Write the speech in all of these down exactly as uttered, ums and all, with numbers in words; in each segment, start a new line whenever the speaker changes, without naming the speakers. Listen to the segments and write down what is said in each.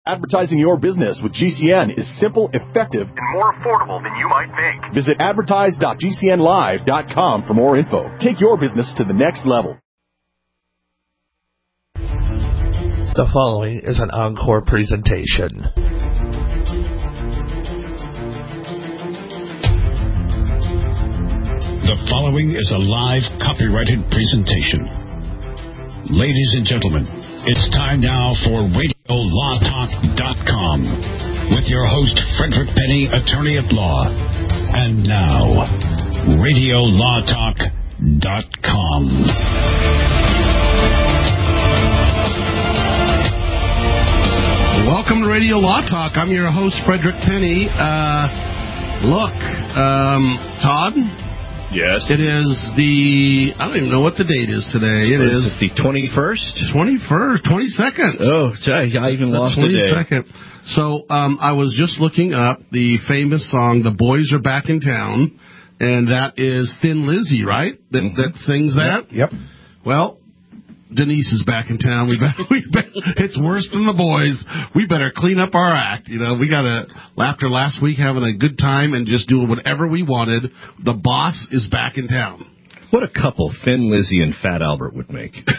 Advertising your business with G C N is simple, effective, and more affordable than you might think. Visit advertise dot g c n live dot com for more info. Take your business to the next level.
The following is an encore presentation.
The following is a live copyrighted presentation. Ladies and gentlemen, it's time now for radio law talk dot com with your host, Frederick Penny, attorney at law. And now, radio law talk dot com.
Welcome to Radio Law Talk. I'm your host, Frederick Penny. Uh, look, um, Todd?
Yes.
It is the, I don't even know what the date is today. It is,
is the twenty-first?
twenty-first, twenty-second.
Oh, sorry, I even lost the day.
twenty-second. So um, I was just looking up the famous song, The Boys Are Back in Town, and that is Thin Lizzy, right? That, mm-hmm. that sings that?
Yep.
Well, Denise is back in town. We better, we better, it's worse than the boys. We better clean up our act. You know, we got a after last week having a good time and just doing whatever we wanted. The boss is back in town.
What a couple Thin Lizzy and Fat Albert would make.
There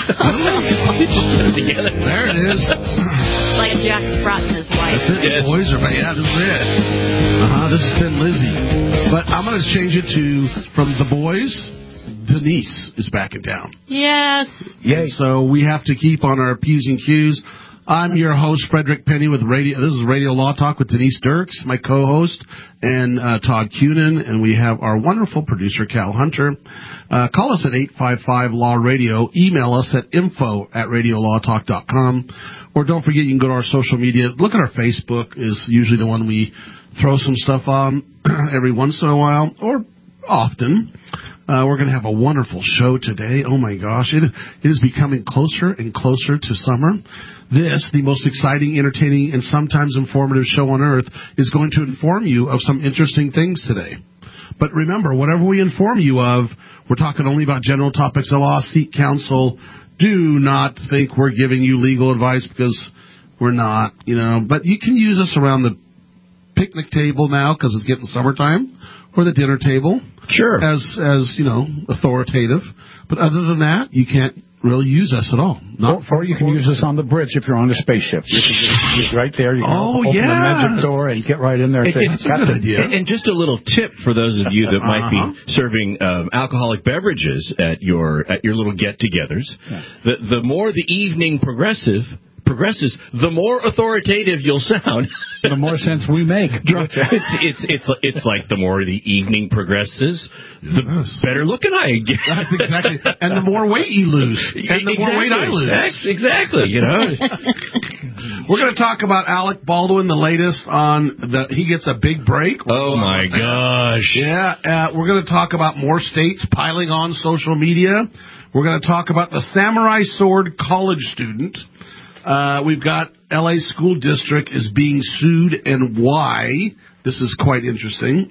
it is.
Like Jack Sprat and his wife.
That's it. Yes. The boys are back. Yeah, this is it. Uh-huh, this is Thin Lizzy. But I'm going to change it to, from the boys, Denise is back in town.
Yes.
Yay. So we have to keep on our P's and Q's. I'm your host, Frederick Penny, with Radio. This is Radio Law Talk with Denise Dirks, my co-host, and uh, Todd Cunin, and we have our wonderful producer, Cal Hunter. Uh, call us at eight five five law radio. Email us at info at radio law talk dot com. Or don't forget, you can go to our social media. Look at our Facebook, is usually the one we throw some stuff on every once in a while, or often. Uh, we're going to have a wonderful show today. Oh, my gosh. It, it is becoming closer and closer to summer. This, the most exciting, entertaining, and sometimes informative show on earth, is going to inform you of some interesting things today. But remember, whatever we inform you of, we're talking only about general topics of law. Seek counsel. Do not think we're giving you legal advice, because we're not, you know. But you can use us around the picnic table now, because it's getting summertime, or the dinner table.
Sure.
As, as you know, authoritative. But other than that, you can't really use us at all. Not
or, or you can use us on the bridge if you're on a spaceship. You can just, right there. You can
oh,
open
yes.
the magic door and get right in there. And say,
it's a good idea.
And, and just a little tip for those of you that might
uh-huh.
be serving um, alcoholic beverages at your at your little get-togethers. Yeah. The the more the evening progressive progresses, the more authoritative you'll sound.
The more sense we make.
It's, it's it's it's like the more the evening progresses, the yes. better looking I get.
That's exactly. And the more weight you lose, and the
exactly.
more weight I lose.
That's exactly. You know.
We're going to talk about Alec Baldwin, the latest on the. He gets a big break.
Oh my gosh!
Yeah, uh, we're going to talk about more states piling on social media. We're going to talk about the Samurai Sword college student. Uh, we've got L A School District is being sued and why. This is quite interesting.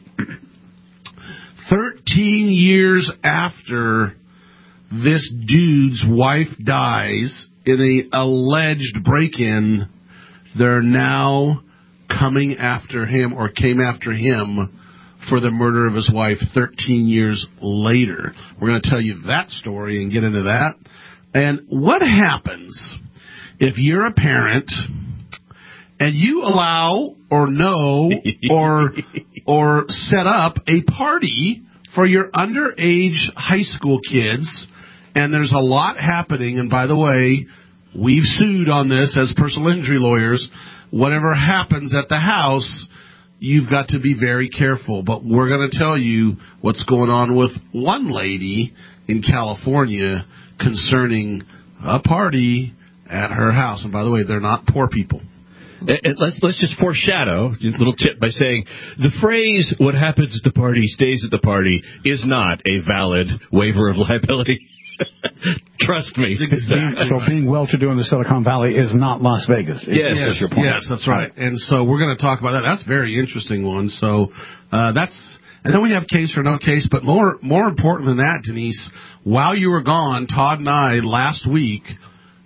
Thirteen years after this dude's wife dies in an alleged break-in, they're now coming after him or came after him for the murder of his wife thirteen years later. We're going to tell you that story and get into that. And what happens if you're a parent and you allow or know or or set up a party for your underage high school kids, and there's a lot happening, and by the way, we've sued on this as personal injury lawyers. Whatever happens at the house, you've got to be very careful. But we're going to tell you what's going on with one lady in California concerning a party at her house. And by the way, they're not poor people.
And let's let's just foreshadow a little tip by saying the phrase "what happens at the party stays at the party" is not a valid waiver of liability. Trust me.
So being well-to-do in the Silicon Valley is not Las Vegas.
Yes,
yes,
that's your point.
Yes, that's right. And so we're going to talk about that. That's a very interesting one. So uh, that's, and then we have case or no case. But more more important than that, Denise, while you were gone, Todd and I last week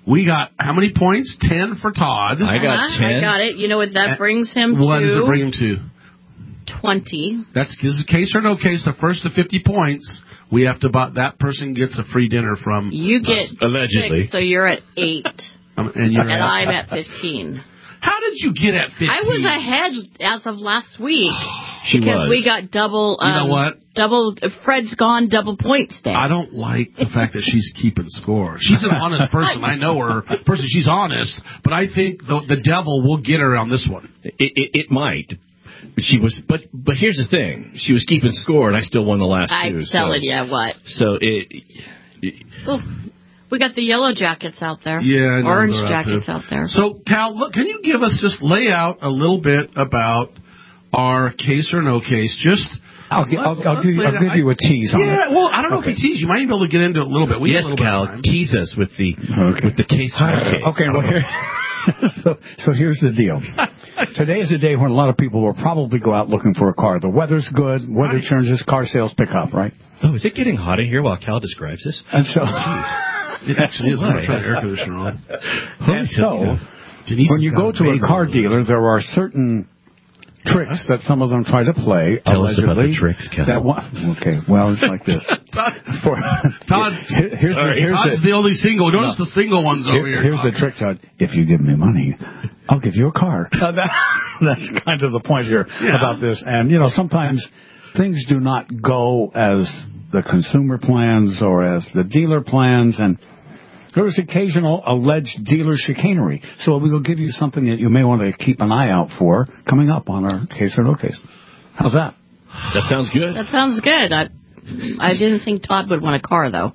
We got how many points? Ten for Todd.
I got
Uh-huh,
ten.
I got it. You know what that brings him
What
to?
does it bring him to?
twenty.
That's this is case or no case. The first to fifty points, we have to buy. That person gets a free dinner from.
You get
Allegedly.
six, so you're at eight.
Um, and you're
and
at,
I'm at fifteen.
How did you get at fifteen?
I was ahead as of last week.
She
because
was.
we got double. Um,
You know what?
Double. Fred's gone double points day.
I don't like the fact that she's keeping score. She's an honest person. I know her. Person, she's honest. But I think the, the devil will get her on this one.
It, it, it might. But she was. But but here's the thing. She was keeping score, and I still won the last
I'm
two.
telling
so,
you what.
So it. it
Oh, we got the yellow jackets out there.
Yeah, I know
Orange
they're out
jackets
there.
out there.
So, Cal, look, can you give us just lay out a little bit about our case or no case? Just.
I'll, gi- I'll,
let's-
I'll
let's
give you,
lay
I'll
it
give
out.
you a tease on
Yeah,
it.
well, I don't know
Okay.
if we tease. You might be able to get into it a little bit. We
yes,
got a little
Cal,
bit of time.
tease us with the
Okay.
with the case. case.
Okay, well, here, so, so here's the deal. Today is a day when a lot of people will probably go out looking for a car. The weather's good, weather
Right.
changes, car sales pick up, right?
Oh, is it getting hot in here while Cal describes this?
And so,
It actually is. I'm going to turn the air conditioner on.
and so
Denise
when
has
you
got
go
a
to a
baby.
car dealer, there are certain tricks that some of them try to play.
Tell us about the
allegedly,
tricks, Cal.
That one, okay, well, it's like this. For,
Todd,
here- here's the, here's
Todd's
the,
the only single. Notice the single ones over here.
Here- here's the trick, Todd. If you give me money, I'll give you a car. Now that, that's kind of the point here
Yeah.
about this. And, you know, sometimes things do not go as the consumer plans or as the dealer plans. And there is occasional alleged dealer chicanery. So we will give you something that you may want to keep an eye out for coming up on our Case or No Case. How's that?
That sounds good.
That sounds good. I, I didn't think Todd would want a car, though.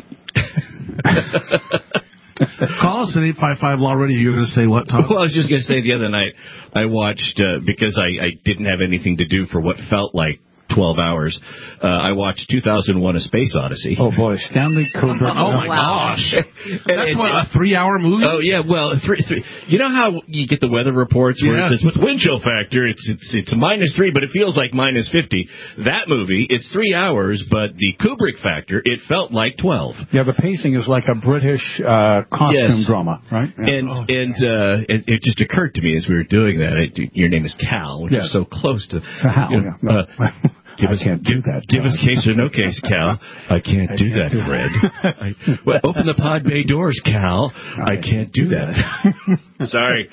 Call us at eight five five Law Radio. You're going to say what, Todd?
Well, I was just going to say the other night I watched, uh, because I, I didn't have anything to do for what felt like twelve hours, uh, I watched two thousand one A Space Odyssey.
Oh, boy, Stanley Kubrick.
Oh, my
Wow.
gosh.
And-
That's
and-
what, a three-hour movie?
Oh yeah, well, three, three. You know how you get the weather reports where
Yeah.
it says with wind chill factor, it's it's it's a minus three, but it feels like minus fifty. That movie, it's three hours, but the Kubrick factor, it felt like twelve.
Yeah, the pacing is like a British uh, costume
Yes.
drama, right? Yeah.
And
Oh.
and uh, it, it just occurred to me as we were doing that. It, your name is Cal, which
Yes.
is so close to.
So how?
you know,
Yeah. No.
uh, Give
I
us,
can't
give,
do that.
Give us
Todd.
case or no case, Cal. I can't
I
do
can't
that,
do that.
Fred. I, well, open the pod bay doors, Cal. I can't do that. Sorry.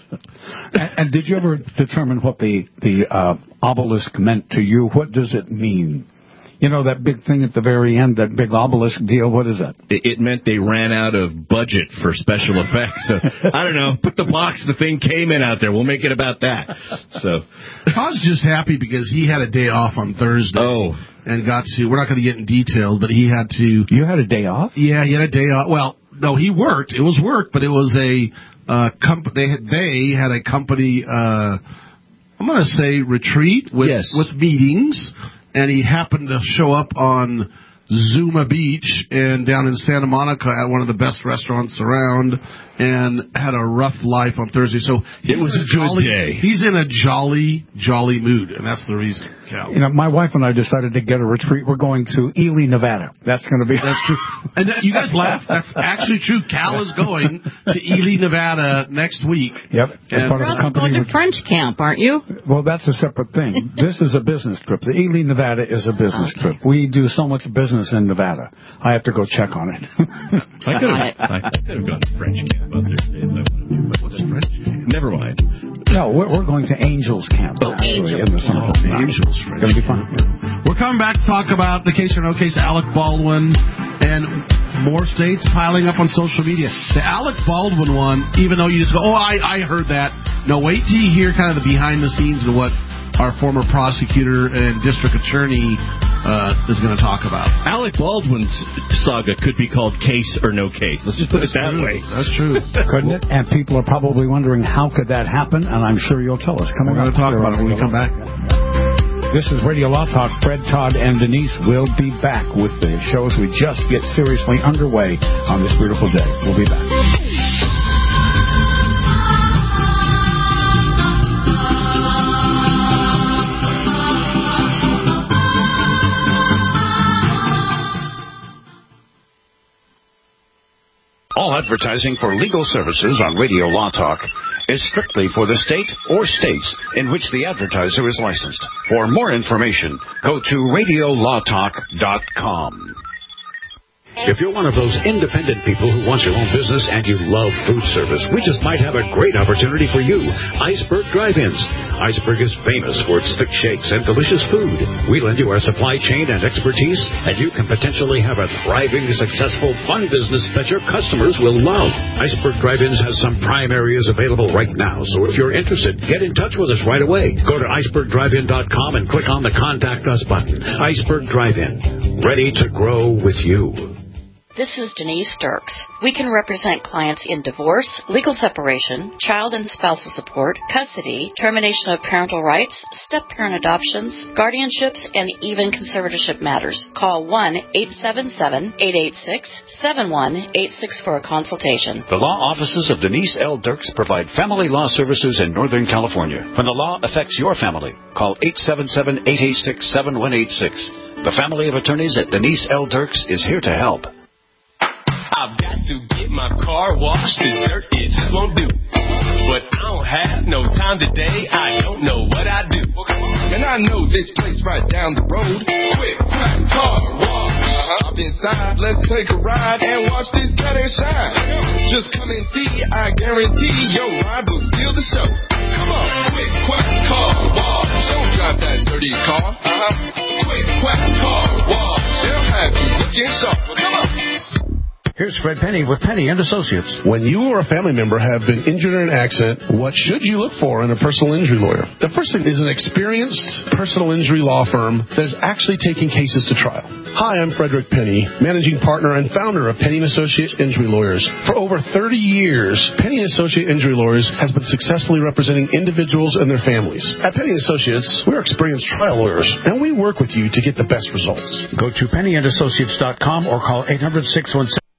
and, and did you ever determine what the the uh, obelisk meant to you? What does it mean? You know, that big thing at the very end, that big obelisk deal, what is that?
It, it meant they ran out of budget for special effects. So, I don't know. Put the box the thing came in out there. We'll make it about that. So,
Todd's just happy because he had a day off on Thursday.
Oh.
And got to, we're not going to get in details, but he had to.
You had a day off?
Yeah, he had a day off. Well, no, he worked. It was work, but it was a uh, comp- they had they had a company. Uh, I'm going to say retreat with
Yes.
with meetings, and he happened to show up on Zuma Beach and down in Santa Monica at one of the best restaurants around, and had a rough life on Thursday. So
It was
in
a good
jolly,
day.
He's in a jolly, jolly mood, and that's the reason, Cal.
You know, my wife and I decided to get a retreat. We're going to Ely, Nevada. That's going to be...
That's true. And that, you guys laugh. That's actually true. Cal is going to Ely, Nevada next week.
Yep. As
And-
part
You're
of the
also
company.
going to French camp, aren't you?
Well, that's a separate thing. This is a business trip. The Ely, Nevada is a business trip. We do so much business in Nevada. I have to go check on it.
I could have, I could have gone to French camp on Thursday. if I wanted to, but
What's French?
Never mind.
No, we're, we're going to Angels Camp.
Oh,
actually,
Angels.
in the summer.
Oh, the Angels French.
Going to be fun. Yeah.
We're coming back to talk about the case or no case, Alec Baldwin, and more states piling up on social media. The Alec Baldwin one, even though you just go, oh, I, I heard that. No, wait till you hear kind of the behind the scenes of what our former prosecutor and district attorney uh, is going to talk about.
Alec Baldwin's saga could be called Case or No Case. Let's just put it that
True.
way.
That's true.
Couldn't it? And people are probably wondering, how could that happen? And I'm sure you'll tell us. Coming
We're going
up
to talk
here
about it
on
when we
Radio
come back.
This is Radio Law Talk. Fred, Todd, and Denise will be back with the shows. We just get seriously underway on this beautiful day. We'll be back.
All at Advertising for legal services on Radio Law Talk is strictly for the state or states in which the advertiser is licensed. For more information, go to radio law talk dot com. If you're one of those independent people who wants your own business and you love food service, we just might have a great opportunity for you. Iceberg Drive-Ins. Iceberg is famous for its thick shakes and delicious food. We lend you our supply chain and expertise, and you can potentially have a thriving, successful, fun business that your customers will love. Iceberg Drive-Ins has some prime areas available right now, so if you're interested, get in touch with us right away. Go to iceberg drive in dot com and click on the Contact Us button. Iceberg Drive-In. Ready to grow with you.
This is Denise Dirks. We can represent clients in divorce, legal separation, child and spousal support, custody, termination of parental rights, step-parent adoptions, guardianships, and even conservatorship matters. Call one eight seven seven, eight eight six, seven one eight six for a consultation.
The law offices of Denise L. Dirks provide family law services in Northern California. When the law affects your family, call eight seven seven, eight eight six, seven one eight six. The family of attorneys at Denise L. Dirks is here to help.
I've got to get my car washed, the dirt it just won't do. But I don't have no time today, I don't know what I do. And I know this place right down the road. Quick, quick, car wash. Uh-huh. Hop inside, let's take a ride and watch this cat shine. Just come and see, I guarantee your ride will steal the show. Come on, quick, quick, car wash. Don't drive that dirty car. Uh-huh. Quick, quick, car wash. They'll have you looking sharp. Come on.
Here's Fred Penny with Penny and Associates.
When you or a family member have been injured in an accident, what should you look for in a personal injury lawyer? The first thing is an experienced personal injury law firm that is actually taking cases to trial. Hi, I'm Frederick Penny, managing partner and founder of Penny and Associates Injury Lawyers. For over thirty years, Penny and Associates Injury Lawyers has been successfully representing individuals and their families. At Penny and Associates, we're experienced trial lawyers, and we work with you to get the best results.
Go to penny and associates dot com or call eight hundred, six one seven.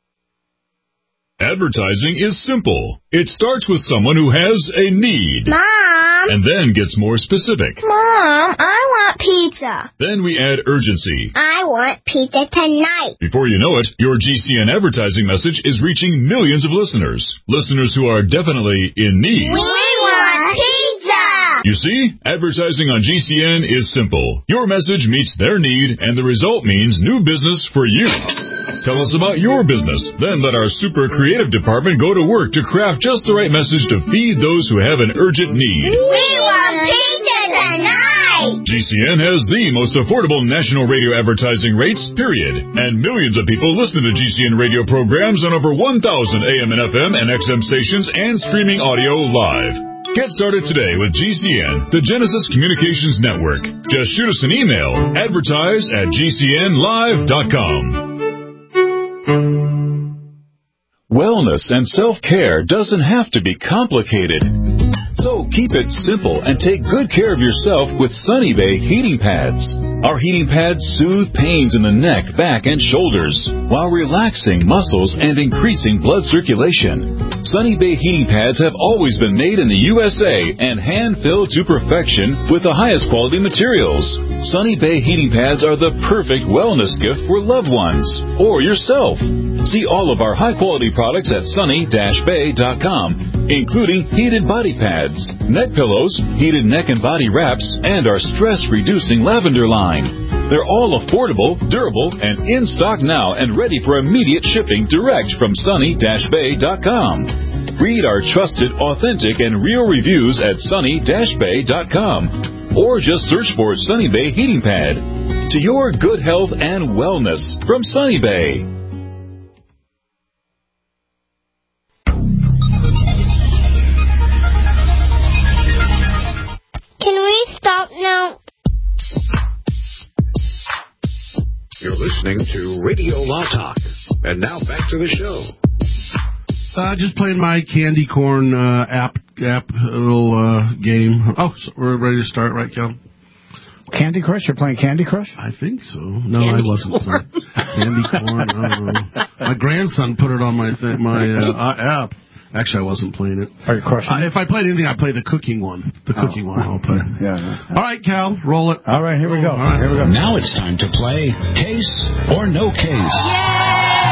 Advertising is simple. It starts with someone who has a need.
Mom!
And then gets more specific.
Mom, I want pizza.
Then we add urgency.
I want pizza tonight.
Before you know it, your G C N advertising message is reaching millions of listeners. Listeners who are definitely in need.
We want pizza!
You see, advertising on G C N is simple. Your message meets their need, and the result means new business for you. Tell us about your business. Then let our super creative department go to work to craft just the right message to feed those who have an urgent need.
We want pizza tonight!
G C N has the most affordable national radio advertising rates, period. And millions of people listen to G C N radio programs on over one thousand A M and F M and X M stations and streaming audio live. Get started today with G C N, the Genesis Communications Network. Just shoot us an email, advertise at g c n live dot com.
Wellness and self-care doesn't have to be complicated. So keep it simple and take good care of yourself with Sunny Bay heating pads. Our heating pads soothe pains in the neck, back, and shoulders while relaxing muscles and increasing blood circulation. Sunny Bay heating pads have always been made in the U S A and hand-filled to perfection with the highest quality materials. Sunny Bay heating pads are the perfect wellness gift for loved ones or yourself. See all of our high-quality products at sunny dash bay dot com, including heated body pads, neck pillows, heated neck and body wraps, and our stress-reducing lavender line. They're all affordable, durable, and in stock now and ready for immediate shipping direct from sunny dash bay dot com. Read our trusted, authentic, and real reviews at sunny dash bay dot com or just search for Sunny Bay Heating Pad. To your good health and wellness from Sunny Bay.
Can we stop now?
You're listening to Radio Law Talk. And now back to the show.
Uh, just playing my Candy Corn uh, app app little uh, game. Oh, so we're ready to start, right, Cal?
Candy Crush? You're playing Candy Crush?
I think so. No,
Candy
I wasn't
corn.
playing Candy Corn. I don't know. My grandson put it on my th- my uh, app. Actually, I wasn't playing it.
Are you crushing
uh,
it?
If I played anything, I played the cooking one. The
Oh.
cooking one I'll play.
Yeah, yeah.
All right, Cal, roll it.
All right, here we go.
All right.
Here we go.
Now it's time to play Case or No Case.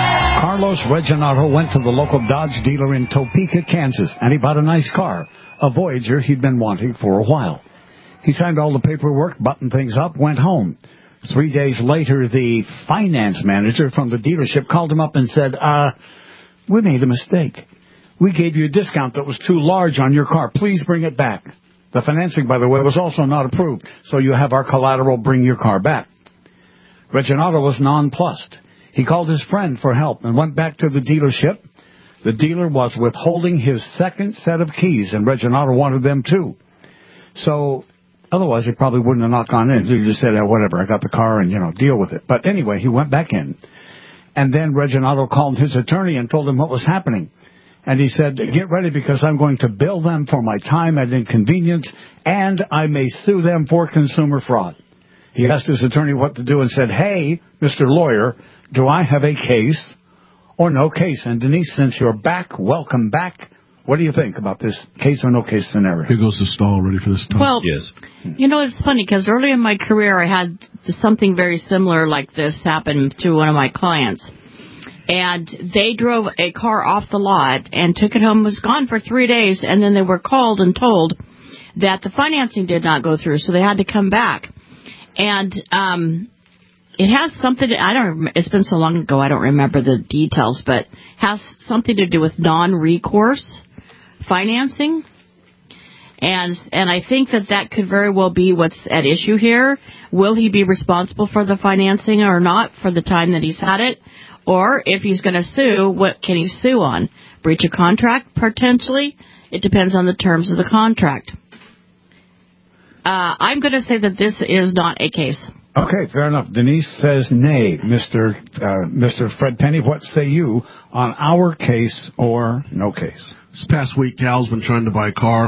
Carlos Reginato went to the local Dodge dealer in Topeka, Kansas, and he bought a nice car, a Voyager he'd been wanting for a while. He signed all the paperwork, buttoned things up, went home. Three days later, the finance manager from the dealership called him up and said, uh, we made a mistake. We gave you a discount that was too large on your car. Please bring it back. The financing, by the way, was also not approved, so you have our collateral. Bring your car back. Reginato was nonplussed. He called his friend for help and went back to the dealership. The dealer was withholding his second set of keys, and Reginato wanted them too. So, otherwise, he probably wouldn't have not gone in. So he just said, oh, whatever, I got the car and, you know, deal with it. But anyway, he went back in. And then Reginato called his attorney and told him what was happening. And he said, get ready because I'm going to bill them for my time and inconvenience, and I may sue them for consumer fraud. He asked his attorney what to do and said, hey, Mister Lawyer, do I have a case or no case? And Denise, since you're back, welcome back. What do you think about this case or no case scenario?
Here goes the stall ready for this time.
Well, yes. You know, it's funny because early in my career I had something very similar like this happen to one of my clients. And they drove a car off the lot and took it home, was gone for three days, and then they were called and told that the financing did not go through, so they had to come back. And um, it has something to, I don't, it's been so long ago I don't remember the details, but has something to do with non-recourse financing. And and I think that that could very well be what's at issue here. Will he be responsible for the financing or not for the time that he's had it? Or if he's going to sue, what can he sue on? Breach of contract, potentially? It depends on the terms of the contract. Uh, I'm going to say that this is not a case.
Okay, fair enough. Denise says nay. Mister Uh, Mister Fred Penny, what say you on our case or no case?
This past week, Cal's been trying to buy a car.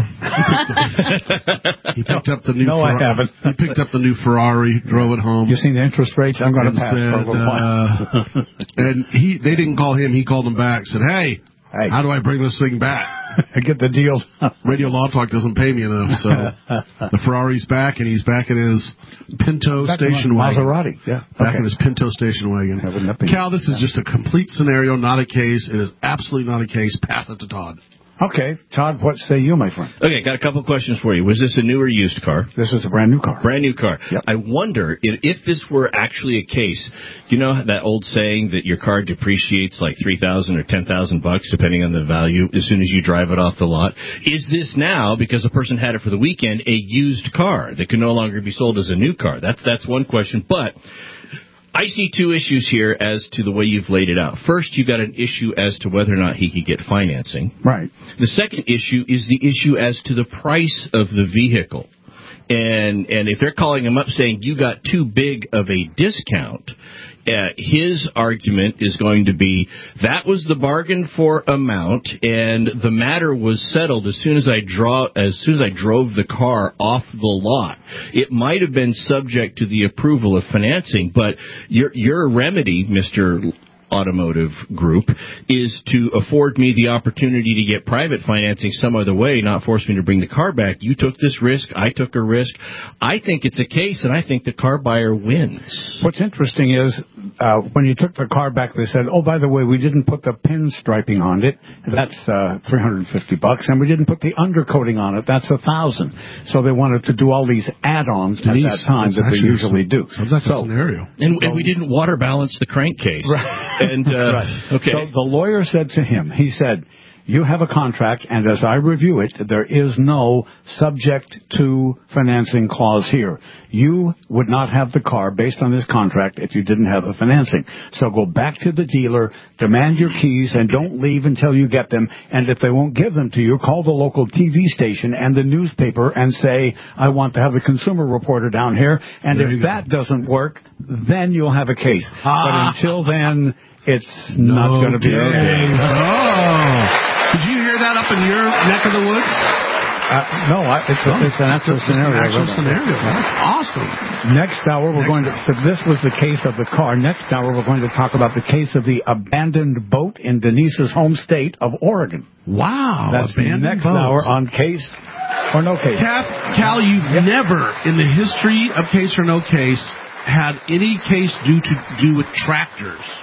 He picked up the new.
No,
Fer-
I haven't.
He picked up the new Ferrari, drove it home.
You seen the interest rates? I'm going to pass
said,
for a little while.
uh, and he, they didn't call him. He called them back. Said, "Hey,
hey.
how do I bring this thing back?
I get the deal."
Radio Law Talk doesn't pay me enough, so the Ferrari's back, and he's back in his Pinto
back
station wagon.
Maserati, yeah.
Back
Okay.
in his Pinto station wagon. Cal, this is just a complete scenario, not a case. It is absolutely not a case. Pass it to Todd.
Okay, Todd, what say you, my friend?
Okay, got a couple of questions for you. Was this a new or used car?
This is a brand new car.
Brand new car.
Yep.
I wonder if, if this were actually a case. You know that old saying that your car depreciates like three thousand or ten thousand bucks, depending on the value, as soon as you drive it off the lot. Is this now, because a person had it for the weekend, a used car that can no longer be sold as a new car? That's that's one question, but I see two issues here as to the way you've laid it out. First, you got an issue as to whether or not he could get financing.
Right.
The second issue is the issue as to the price of the vehicle. And and if they're calling him up saying you got too big of a discount, uh, his argument is going to be that was the bargain for amount, and the matter was settled as soon as I draw as soon as I drove the car off the lot. It might have been subject to the approval of financing, but your your remedy, Mister Automotive Group, is to afford me the opportunity to get private financing some other way, not force me to bring the car back. You took this risk. I took a risk. I think it's a case, and I think the car buyer wins.
What's interesting is uh, when you took the car back, they said, oh, by the way, we didn't put the pinstriping on it. That's uh, three hundred fifty bucks, and we didn't put the undercoating on it. That's one thousand. So they wanted to do all these add-ons at
Denise,
that time that they usually do.
Sounds like
so,
a scenario.
And, and we didn't water balance the crankcase.
Right.
And, uh,
right.
Okay.
So the lawyer said to him, he said, you have a contract, and as I review it, there is no subject to financing clause here. You would not have the car based on this contract if you didn't have the financing. So go back to the dealer, demand your keys, and don't leave until you get them. And if they won't give them to you, call the local T V station and the newspaper and say, I want to have a consumer reporter down here. And
There
if
you go.
that doesn't work, then you'll have a case.
Ah.
But until then, it's
No
not going to be a
case.
case.
Oh. Did you hear that up in your neck of the woods?
Uh, no, I, it's, a, it's an actual
It's
scenario.
an actual scenario. That's awesome.
Next hour, we're
Next
going to, so this was the case of the car. Next hour, we're going to talk about the case of the abandoned boat in Denise's home state of Oregon.
Wow.
That's
abandoned
next
boat.
hour on Case or No Case.
Cal, Cal, you've
Yep.
never, in the history of Case or No Case, had any case due to do with tractors.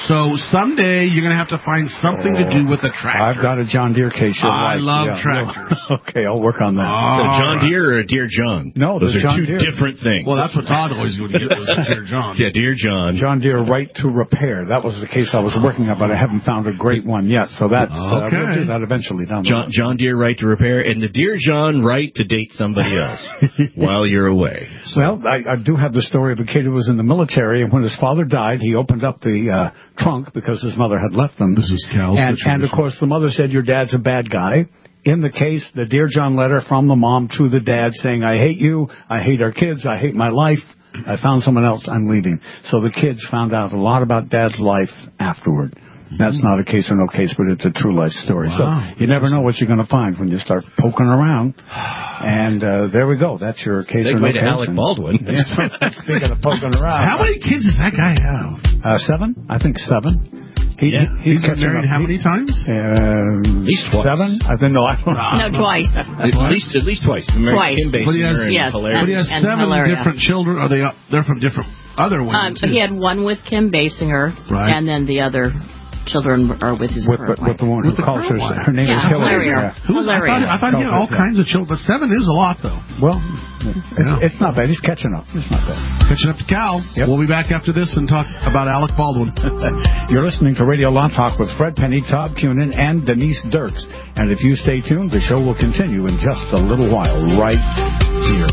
So someday you're going to have to find something to do with a tractor.
I've got a John Deere case. You're
I
right.
love
yeah.
tractors.
Okay, I'll work on that.
Oh, so John Deere or Deere John?
No,
those are
John
two
Deere.
different things.
Well, that's what Todd always would get was Deere John.
Yeah, Deere John.
John Deere Right to Repair. That was the case I was working on, but I haven't found a great one yet. So that's
okay.
uh, we'll do that eventually down the
John,
road.
John Deere Right to Repair and the Deere John Right to date somebody else while you're away.
So. Well, I, I do have the story of a kid who was in the military, and when his father died, he opened up the uh, trunk because his mother had left him.
This is Cal's
and, and, of course, the mother said, your dad's a bad guy. In the case, the Dear John letter from the mom to the dad saying, I hate you, I hate our kids, I hate my life, I found someone else, I'm leaving. So the kids found out a lot about dad's life afterward. That's not a case or no case, but it's a true life story.
Wow.
So you never know what you're going to find when you start poking around. And uh, there we go. That's your case
Segue
or no
to
case.
Alec Baldwin.
Yeah, speaking of poking around.
How many kids does that guy have?
Uh, seven? I think seven. He,
yeah.
He's,
he's been married
up.
how many times?
Uh,
at least twice.
Seven? I think no, I don't know.
No, twice.
At least, at least twice.
Twice.
Kim Basinger
But he has,
and
yes,
Hilaria.
but he has
And
seven
Hilaria.
different children. Are they? Up, they're from different other women
Um,
too.
he had one with Kim Basinger,
Right.
and then the other children are with his
With,
current
with, with the
wife.
one who
With the
calls her,
current wife.
her name
Yeah,
is Hillary.
Hilaria.
Yeah.
Who's, I thought, I thought he had all
Yeah.
kinds of children, but seven is a lot, though.
Well, it's,
Yeah.
it's not bad. He's catching up. It's not bad.
Catching up to Cal.
Yep.
We'll be back after this and talk about Alec Baldwin.
You're listening to Radio Law Talk with Fred Penny, Todd Cunin, and Denise Dirks. And if you stay tuned, the show will continue in just a little while, right here.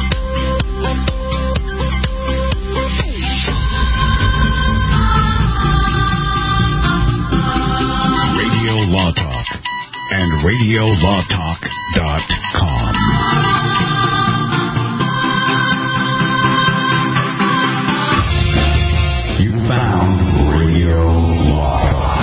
Radio Law Talk and radio law talk dot com. You found Radio Law Talk.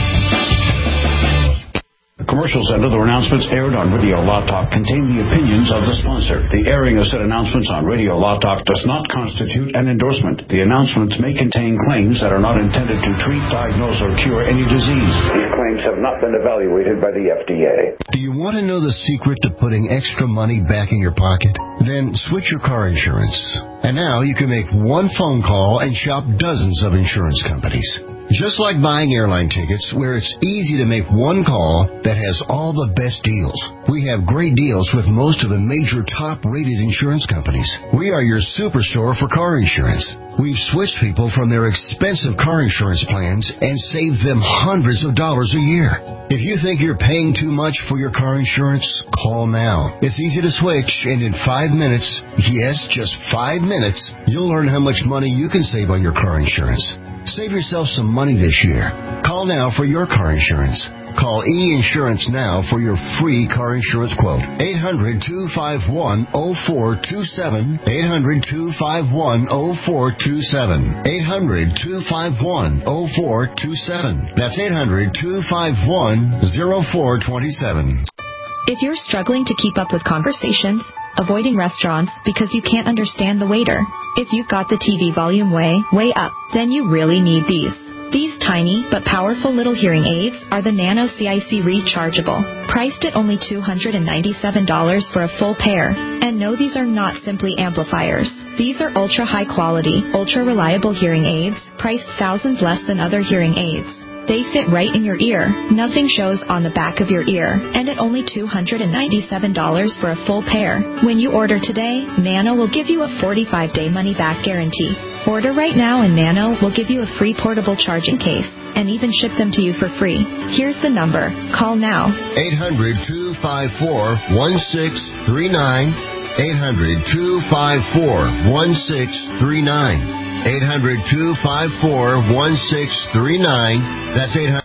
The commercials and other announcements aired on Radio Law Talk contain the opinions of the sponsor. The airing of said announcements on Radio Law Talk does not constitute an endorsement. The announcements may contain claims that are not intended to treat, diagnose, or cure any disease. These claims have not been evaluated by the F D A.
Do you want to know the secret to putting extra money back in your pocket? Then switch your car insurance. And now you can make one phone call and shop dozens of insurance companies. Just like buying airline tickets, where it's easy to make one call that has all the best deals. We have great deals with most of the major top-rated insurance companies. We are your superstore for car insurance. We've switched people from their expensive car insurance plans and saved them hundreds of dollars a year. If you think you're paying too much for your car insurance, call now. It's easy to switch, and in five minutes, yes, just five minutes, you'll learn how much money you can save on your car insurance. Save yourself some money this year. Call now for your car insurance. Call E-Insurance now for your free car insurance quote. eight hundred, two five one, oh four two seven. eight hundred, two five one, oh four two seven. eight hundred, two five one, oh four two seven. That's eight hundred, two five one, oh four two seven.
If you're struggling to keep up with conversations, avoiding restaurants because you can't understand the waiter, if you've got the T V volume way, way up, then you really need these. These tiny but powerful little hearing aids are the Nano C I C Rechargeable, priced at only two hundred ninety-seven dollars for a full pair. And no, these are not simply amplifiers. These are ultra high quality, ultra reliable hearing aids, priced thousands less than other hearing aids. They fit right in your ear. Nothing shows on the back of your ear. And at only two hundred ninety-seven dollars for a full pair. When you order today, Nano will give you a forty-five day money-back guarantee. Order right now and Nano will give you a free portable charging case and even ship them to you for free. Here's the number. Call now.
eight hundred, two five four, one six three nine. eight hundred, two five four, one six three nine. eight hundred, two five four, one six three nine. That's eight hundred.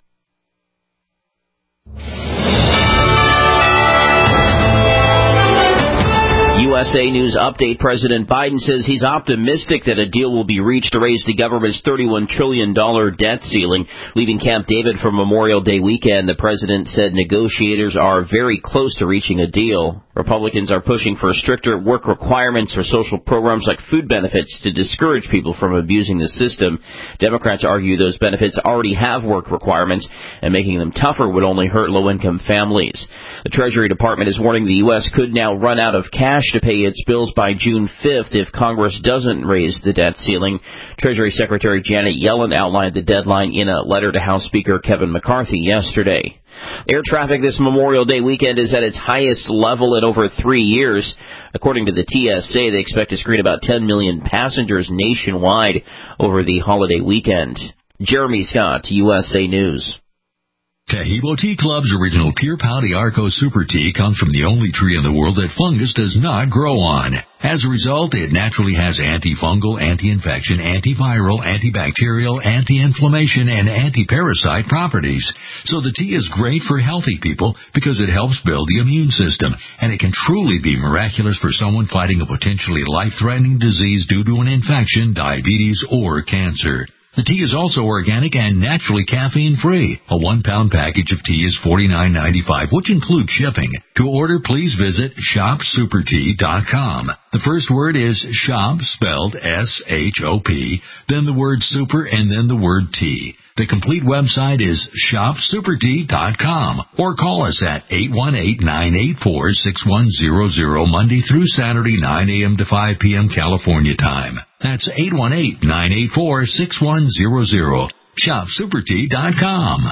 U S A News Update. President Biden says he's optimistic that a deal will be reached to raise the government's thirty-one trillion dollars debt ceiling. Leaving Camp David for Memorial Day weekend, the president said negotiators are very close to reaching a deal. Republicans are pushing for stricter work requirements for social programs like food benefits to discourage people from abusing the system. Democrats argue those benefits already have work requirements, and making them tougher would only hurt low-income families. The Treasury Department is warning the U S could now run out of cash to pay its bills by June fifth if Congress doesn't raise the debt ceiling. Treasury Secretary Janet Yellen outlined the deadline in a letter to House Speaker Kevin McCarthy yesterday. Air traffic this Memorial Day weekend is at its highest level in over three years. According to the T S A, they expect to screen about ten million passengers nationwide over the holiday weekend. Jeremy Scott, U S A News.
Tahibo Tea Club's original Pure Pau Arco Super Tea comes from the only tree in the world that fungus does not grow on. As a result, it naturally has antifungal, anti-infection, antiviral, antibacterial, anti-inflammation, and anti-parasite properties. So the tea is great for healthy people because it helps build the immune system, and it can truly be miraculous for someone fighting a potentially life-threatening disease due to an infection, diabetes, or cancer. The tea is also organic and naturally caffeine-free. A one-pound package of tea is forty-nine ninety-five, which includes shipping. To order, please visit shop super tea dot com. The first word is shop, spelled S H O P, then the word super, and then the word tea. The complete website is shop super tea dot com, or call us at eight one eight, nine eight four, six one zero zero Monday through Saturday, nine a.m. to five p.m. California time. That's eight one eight, nine eight four, six one zero zero. shop super tea dot com.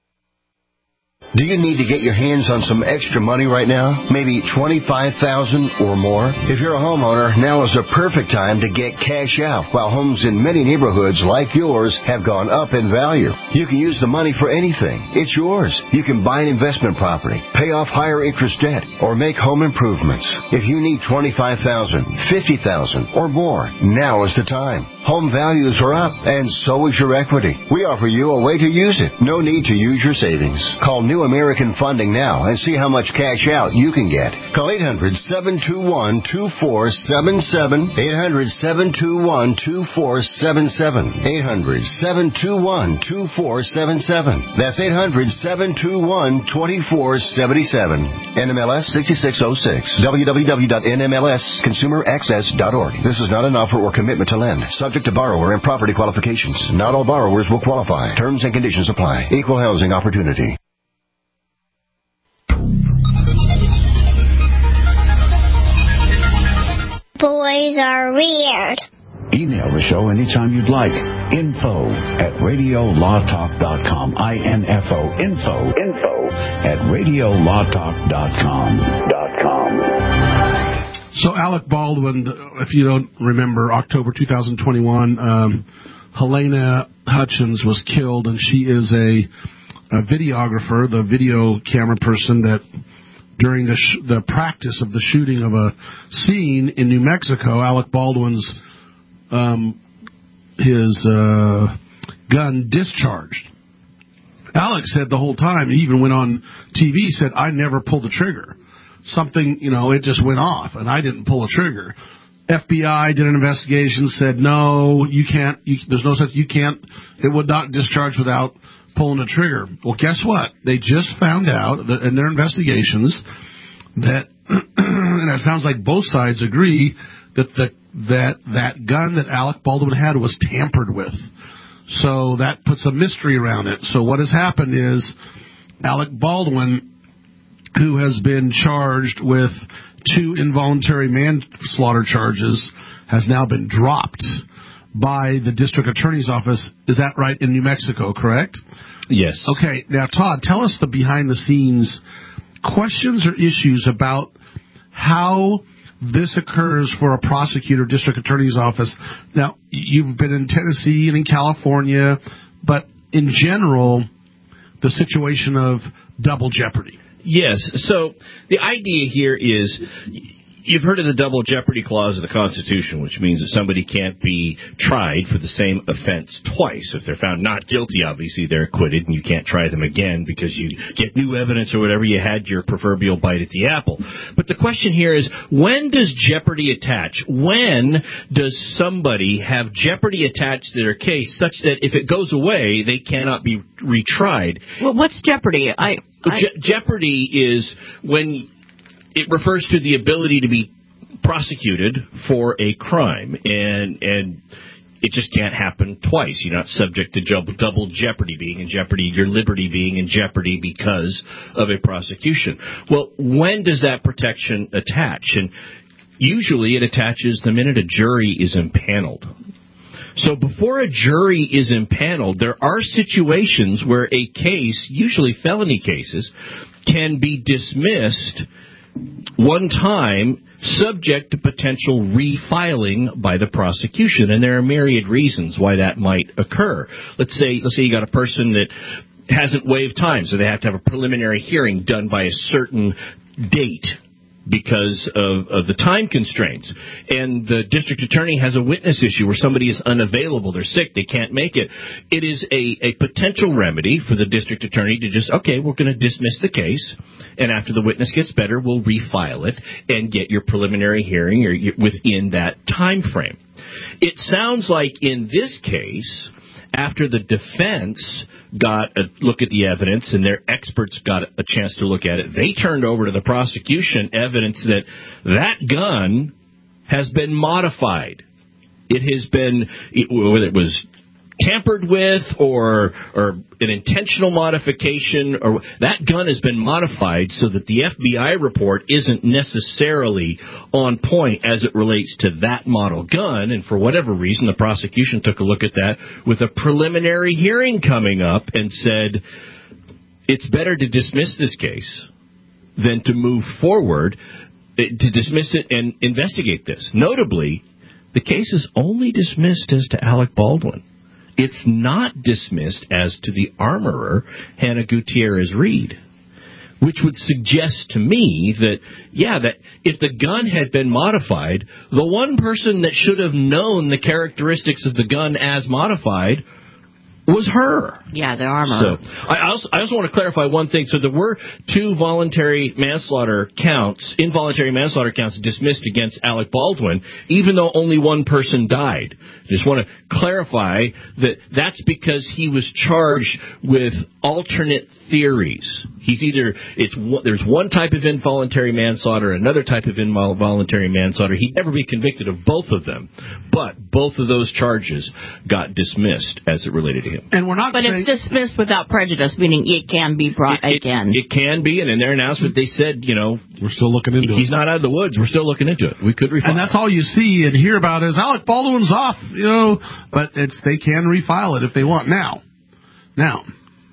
Do you need to get your hands on some extra money right now? Maybe twenty-five thousand dollars or more? If you're a homeowner, now is the perfect time to get cash out. While homes in many neighborhoods like yours have gone up in value, you can use the money for anything. It's yours. You can buy an investment property, pay off higher interest debt, or make home improvements. If you need twenty-five thousand dollars, fifty thousand dollars, or more, now is the time. Home values are up, and so is your equity. We offer you a way to use it. No need to use your savings. Call New American Funding now and see how much cash out you can get. Call eight hundred, seven two one, two four seven seven, eight hundred, seven two one, two four seven seven, eight hundred, seven two one, two four seven seven. That's eight hundred, seven two one, two four seven seven. N M L S sixty-six oh six. w w w dot n m l s consumer access dot org. This is not an offer or commitment to lend. Subject to borrower and property qualifications. Not all borrowers will qualify. Terms and conditions apply. Equal housing opportunity.
Boys are weird.
Email the show anytime you'd like. Info at radio law talk dot com. I N F O. Info. Info at radio law talk dot com. Dot com.
So Alec Baldwin, if you don't remember, October two thousand twenty-one, um, Helena Hutchins was killed, and she is a, a videographer, the video camera person that during the sh- the practice of the shooting of a scene in New Mexico, Alec Baldwin's um, his uh, gun discharged. Alec said the whole time, he even went on T V, said, I never pulled the trigger. Something, you know, it just went off, and I didn't pull a trigger. F B I did an investigation, said, no, you can't, you, there's no such, you can't, it would not discharge without pulling a trigger. Well, guess what? They just found out that in their investigations that, and it sounds like both sides agree, that the, that that gun that Alec Baldwin had was tampered with. So that puts a mystery around it. So what has happened is Alec Baldwin, who has been charged with two involuntary manslaughter charges, has now been dropped by the district attorney's office. Is that right, in New Mexico, correct?
Yes.
Okay, now, Todd, tell us the behind-the-scenes questions or issues about how this occurs for a prosecutor, district attorney's office. Now, you've been in Tennessee and in California, but in general, the situation of double jeopardy.
Yes. So the idea here is, you've heard of the double jeopardy clause of the Constitution, which means that somebody can't be tried for the same offense twice. If they're found not guilty, obviously they're acquitted, and you can't try them again because you get new evidence or whatever. You had your proverbial bite at the apple. But the question here is, when does jeopardy attach? When does somebody have jeopardy attached to their case such that if it goes away, they cannot be retried?
Well, what's jeopardy? I, I...
Je- jeopardy is when it refers to the ability to be prosecuted for a crime, and and it just can't happen twice. You're not subject to double jeopardy, being in jeopardy, your liberty being in jeopardy because of a prosecution. Well, when does that protection attach? And usually it attaches the minute a jury is impaneled. So before a jury is impaneled, there are situations where a case, usually felony cases, can be dismissed one time, subject to potential refiling by the prosecution. And there are myriad reasons why that might occur. Let's say, let's say you got a person that hasn't waived time, so they have to have a preliminary hearing done by a certain date because of, of the time constraints. And the district attorney has a witness issue where somebody is unavailable, they're sick, they can't make it. It is a, a potential remedy for the district attorney to just, okay, we're going to dismiss the case, and after the witness gets better, we'll refile it and get your preliminary hearing or within that time frame. It sounds like in this case, after the defense got a look at the evidence and their experts got a chance to look at it, they turned over to the prosecution evidence that that gun has been modified. It has been, whether it was tampered with or or an intentional modification, or that gun has been modified so that the F B I report isn't necessarily on point as it relates to that model gun. And for whatever reason, the prosecution took a look at that with a preliminary hearing coming up and said it's better to dismiss this case than to move forward, to dismiss it and investigate this. Notably, the case is only dismissed as to Alec Baldwin. It's not dismissed as to the armorer, Hannah Gutierrez-Reed, which would suggest to me that, yeah, that if the gun had been modified, the one person that should have known the characteristics of the gun as modified was her.
Yeah, the armorer.
So I also, I also want to clarify one thing. So there were two voluntary manslaughter counts, involuntary manslaughter counts dismissed against Alec Baldwin, even though only one person died. Just want to clarify that that's because he was charged with alternate theories. He's either, it's there's one type of involuntary manslaughter, another type of involuntary manslaughter. He'd never be convicted of both of them. But both of those charges got dismissed as it related to him.
And we're not
But
saying...
it's dismissed without prejudice, meaning it can be brought
it,
again.
It, it can be, and in their announcement they said, you know,
we're still looking into
he's
it. He's
not out of the woods. We're still looking into it. We could refile.
And that's all you see and hear about is Alec Baldwin's off, you know, but it's they can refile it if they want. Now, now,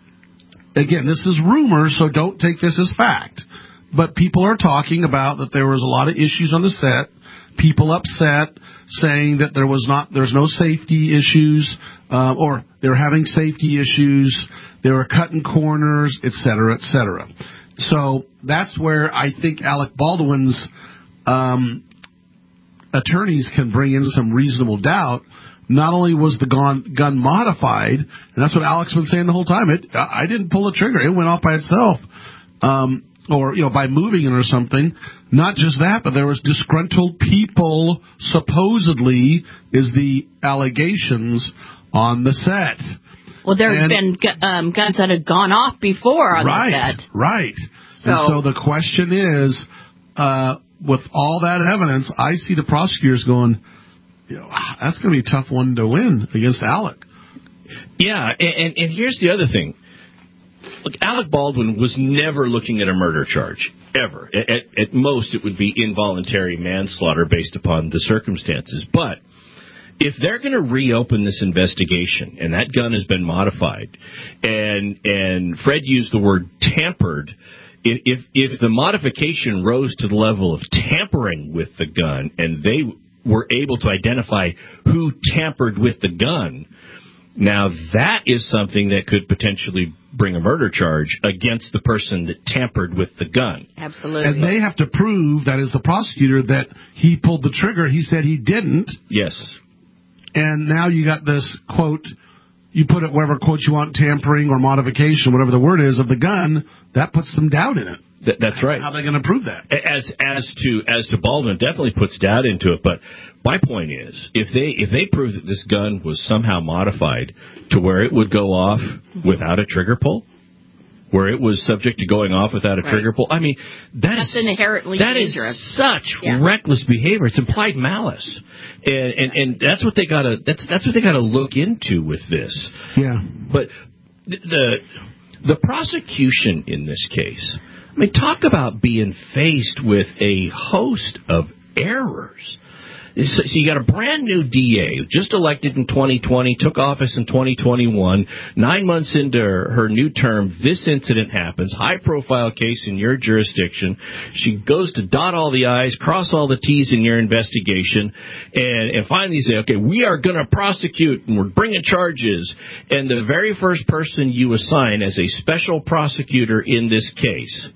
again, this is rumor, so don't take this as fact. But people are talking about that there was a lot of issues on the set, people upset, saying that there was not, there's no safety issues, uh, or they're having safety issues, they were cutting corners, et cetera, et cetera. So that's where I think Alec Baldwin's um, attorneys can bring in some reasonable doubt. Not only was the gun, gun modified, and that's what Alec's been saying the whole time, it, I didn't pull the trigger, it went off by itself. Um, or, you know, by moving it or something. Not just that, but there was disgruntled people, supposedly, is the allegations on the set.
Well, there have been um, guns that have gone off before on
right,
the set.
Right,
so,
and so the question is, uh, with all that evidence, I see the prosecutors going, you know, that's going to be a tough one to win against Alec.
Yeah, and, and, and here's the other thing. Look, Alec Baldwin was never looking at a murder charge, ever. At, at most, it would be involuntary manslaughter based upon the circumstances. But if they're going to reopen this investigation, and that gun has been modified, and and Fred used the word tampered, if if the modification rose to the level of tampering with the gun, and they were able to identify who tampered with the gun, now that is something that could potentially bring a murder charge against the person that tampered with the gun.
Absolutely.
And they have to prove, that is the prosecutor, that he pulled the trigger. He said he didn't.
Yes.
And now you got this quote, you put it wherever quote you want, tampering or modification, whatever the word is, of the gun, that puts some doubt in it.
Th- that's right.
How are they going to prove that?
As as to as to Baldwin, it definitely puts doubt into it. But my point is, if they if they prove that this gun was somehow modified to where it would go off without a trigger pull, where it was subject to going off without a
Right.
trigger pull. I mean, that
That's
is
inherently
that is
dangerous.
such
Yeah.
reckless behavior. It's implied malice, and and, and that's what they gotta that's that's what they gotta look into with this.
Yeah.
But the the, the prosecution in this case, I mean, talk about being faced with a host of errors. So you got a brand new D A, just elected in twenty twenty, took office in twenty twenty-one. Nine months into her new term, this incident happens. High-profile case in your jurisdiction. She goes to dot all the I's, cross all the T's in your investigation, and, and finally say, okay, we are going to prosecute, and we're bringing charges. And the very first person you assign as a special prosecutor in this case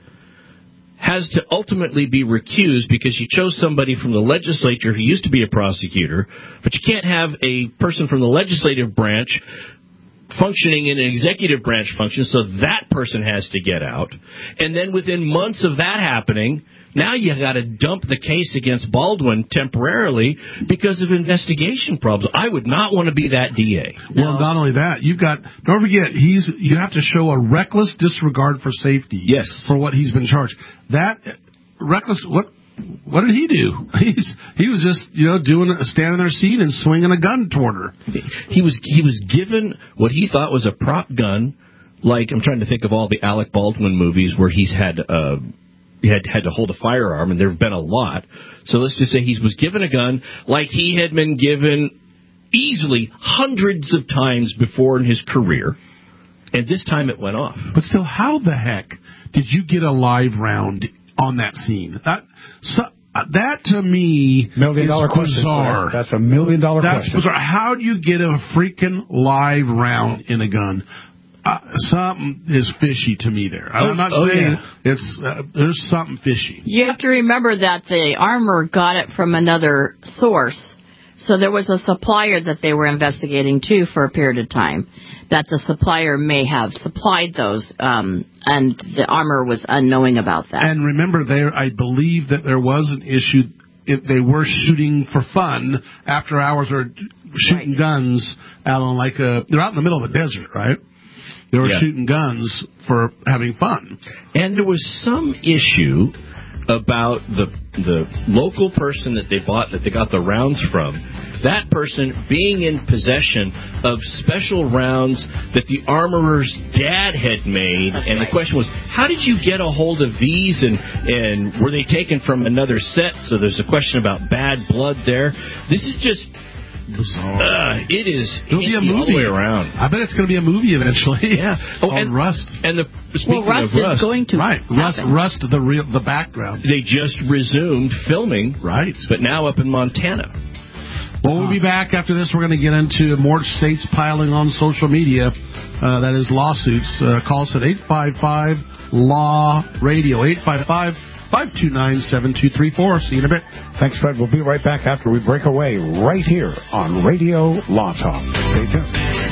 has to ultimately be recused because you chose somebody from the legislature who used to be a prosecutor, but you can't have a person from the legislative branch functioning in an executive branch function, so that person has to get out. And then within months of that happening, now you got to dump the case against Baldwin temporarily because of investigation problems. I would not want to be that D A.
Well, not only that, you've got, don't forget, he's, you have to show a reckless disregard for safety.
Yes.
For what he's been charged. That, reckless, what, what did he do? He's, he was just, you know, doing, standing there seat and swinging a gun toward her.
He was, he was given what he thought was a prop gun, like, I'm trying to think of all the Alec Baldwin movies where he's had, uh, He had had to hold a firearm, and there have been a lot. So let's just say he was given a gun like he had been given easily hundreds of times before in his career, and this time it went off.
But still, how the heck did you get a live round on that scene? That so, that to me
million
is
dollar question.
bizarre.
That's a million dollar
That's
question.
bizarre. How do you get a freaking live round in a gun? Uh, something is fishy to me there. I'm not
oh,
saying
yeah.
it's uh, there's something fishy.
You have to remember that the armor got it from another source. So there was a supplier that they were investigating, too, for a period of time, that the supplier may have supplied those, um, and the armor was unknowing about that.
And remember, there, I believe that there was an issue. If they were shooting for fun after hours or shooting
Right.
guns out on like a, they're out in the middle of a desert, right? They were
Yeah.
shooting guns for having fun.
And there was some issue about the the local person that they bought, that they got the rounds from, that person being in possession of special rounds that the armorer's dad had made.
That's
and
right.
the question was, how did you get a hold of these, and, and were they taken from another set? So there's a question about bad blood there. This is just
bizarre.
Uh, it is.
It'll be a
all
movie
the way around.
I bet it's going to be a movie eventually.
Yeah. Oh,
on
and
Rust.
And the speaking
well, Rust
of
is
Rust,
going to
right. Rust.
happen.
Rust. The real. The background.
they just resumed filming.
Right.
But now up in Montana.
Well, we'll be back after this. We're going to get into more states piling on social media. Uh, that is lawsuits. Uh, call us at eight five five law radio, eight five five, five two nine, seven two three four. See you in a bit.
Thanks, Fred. We'll be right back after we break away right here on Radio Law Talk. Stay tuned.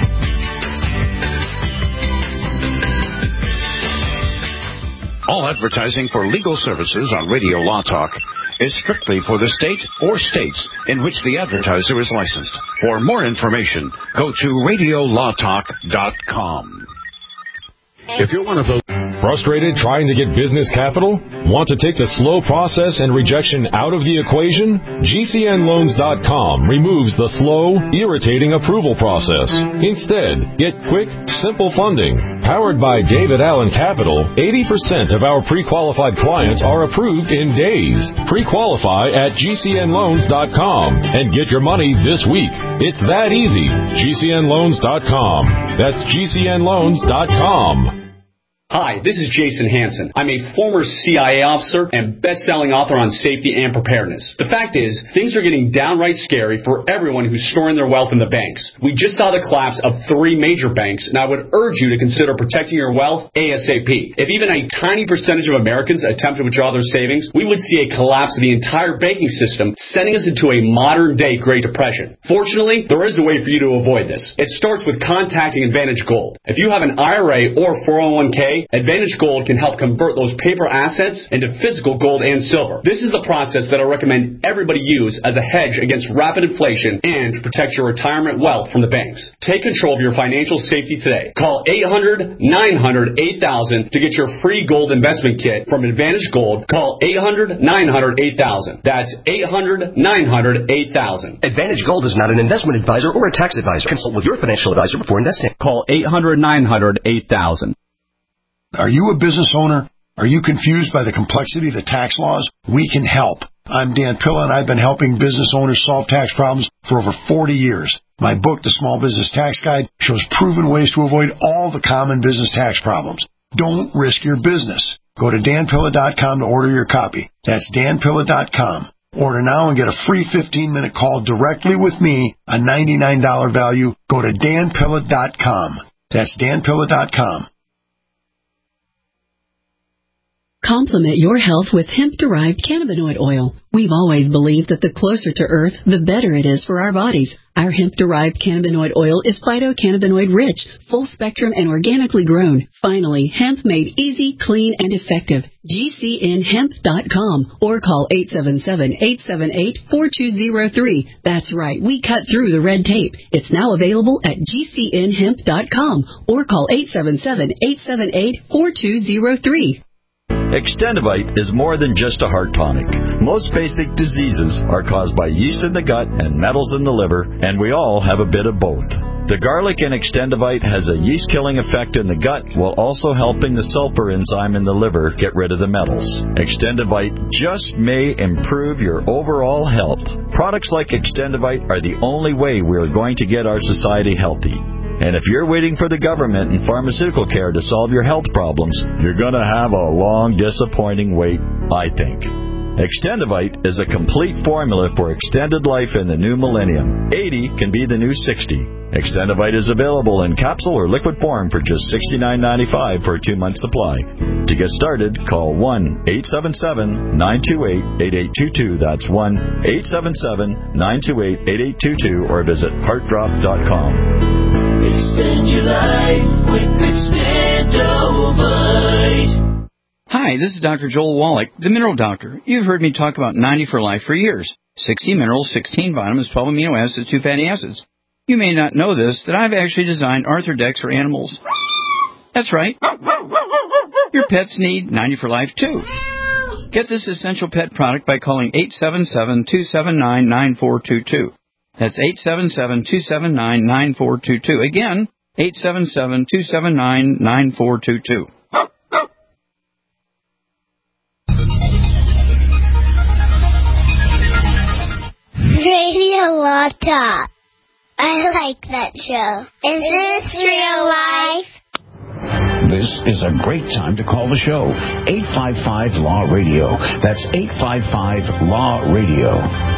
All advertising for legal services on Radio Law Talk is strictly for the state or states in which the advertiser is licensed. For more information, go to radio law talk dot com.
If you're one of those frustrated trying to get business capital, want to take the slow process and rejection out of the equation? G C N loans dot com removes the slow, irritating approval process. Instead, get quick, simple funding. Powered by David Allen Capital, eighty percent of our pre-qualified clients are approved in days. Pre-qualify at G C N loans dot com and get your money this week. It's that easy. G C N loans dot com. That's G C N loans dot com.
Hi, this is Jason Hansen. I'm a former C I A officer and best-selling author on safety and preparedness. The fact is, things are getting downright scary for everyone who's storing their wealth in the banks. We just saw the collapse of three major banks, and I would urge you to consider protecting your wealth ASAP. If even a tiny percentage of Americans attempt to withdraw their savings, we would see a collapse of the entire banking system, sending us into a modern-day Great Depression. Fortunately, there is a way for you to avoid this. It starts with contacting Advantage Gold. If you have an I R A or four oh one k, Today, Advantage Gold can help convert those paper assets into physical gold and silver. This is a process that I recommend everybody use as a hedge against rapid inflation and to protect your retirement wealth from the banks. Take control of your financial safety today. Call eight hundred, nine hundred, eight thousand to get your free gold investment kit from Advantage Gold. Call eight hundred, nine hundred, eight thousand. That's eight hundred, nine hundred, eight thousand.
Advantage Gold is not an investment advisor or a tax advisor. Consult with your financial advisor before investing.
Call eight hundred, nine hundred, eight thousand.
Are you a business owner? Are you confused by the complexity of the tax laws? We can help. I'm Dan Pilla, and I've been helping business owners solve tax problems for over forty years. My book, The Small Business Tax Guide, shows proven ways to avoid all the common business tax problems. Don't risk your business. Go to dan pilla dot com to order your copy. That's dan pilla dot com. Order now and get a free fifteen-minute call directly with me, a ninety-nine dollars value. Go to dan pilla dot com. That's dan pilla dot com.
Complement your health with hemp-derived cannabinoid oil. We've always believed that the closer to Earth, the better it is for our bodies. Our hemp-derived cannabinoid oil is phytocannabinoid-rich, full-spectrum, and organically grown. Finally, hemp made easy, clean, and effective. G C N hemp dot com or call eight seven seven, eight seven eight, four two zero three. That's right, we cut through the red tape. It's now available at G C N hemp dot com or call eight seven seven, eight seven eight, four two zero three.
Extendivite is more than just a heart tonic. Most basic diseases are caused by yeast in the gut and metals in the liver, and we all have a bit of both. The garlic in Extendivite has a yeast-killing effect in the gut while also helping the sulfur enzyme in the liver get rid of the metals. Extendivite just may improve your overall health. Products like Extendivite are the only way we're going to get our society healthy. And if you're waiting for the government and pharmaceutical care to solve your health problems, you're going to have a long, disappointing wait, I think. Extendivite is a complete formula for extended life in the new millennium. eighty can be the new sixty. Extendivite is available in capsule or liquid form for just sixty-nine ninety-five for a two-month supply. To get started, call one eight seven seven, nine two eight, eight eight two two. That's one eight seven seven, nine two eight, eight eight two two or visit heart drop dot com.
Extend your life with Extendovite.
Hi, this is Doctor Joel Wallach, the Mineral Doctor. You've heard me talk about ninety for Life for years. sixty minerals, sixteen vitamins, twelve amino acids, two fatty acids. You may not know this, that I've actually designed Arthrodex for animals. That's right. Your pets need ninety for Life, too. Get this essential pet product by calling eight seven seven, two seven nine, nine four two two. That's eight seven seven, two seven nine, nine four two two. Again, eight seven seven, two seven nine, nine four two two.
Radio Law Talk. I like that show. Is this real life?
This is a great time to call the show. eight five five Law Radio. That's eight five five Law Radio.